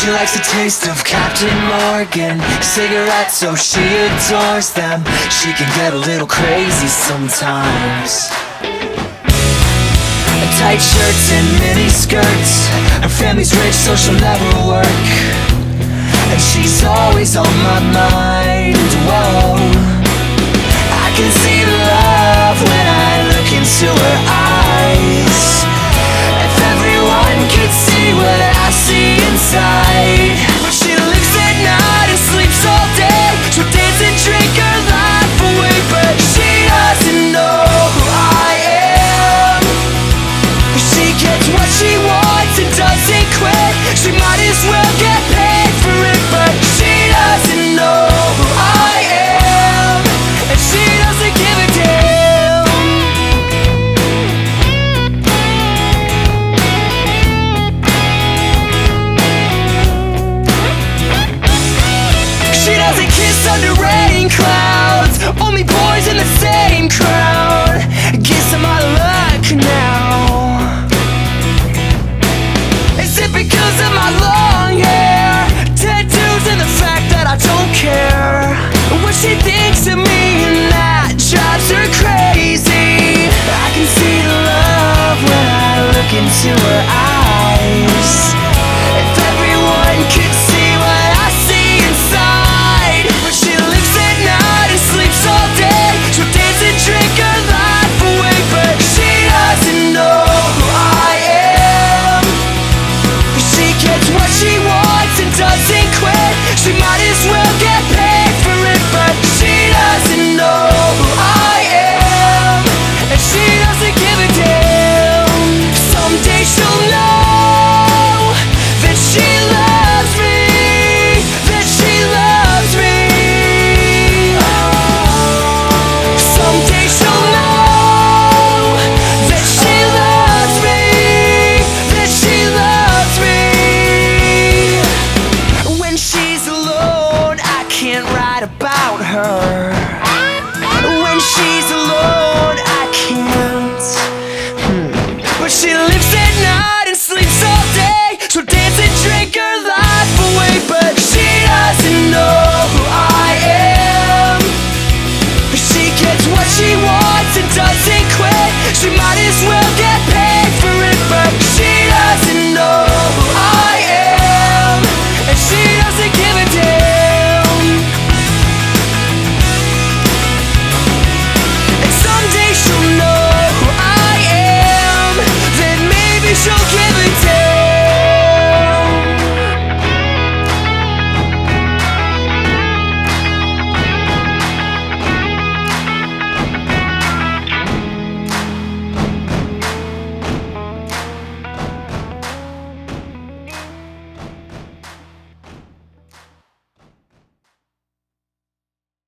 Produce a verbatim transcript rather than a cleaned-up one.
She likes the taste of Captain Morgan cigarettes, so she adores them. She can get a little crazy sometimes. Tight shirts and mini skirts. Her family's rich, so she'll never work. And she's always on my mind. Whoa, I can see the love when I look into her eyes. If everyone could see what I see inside.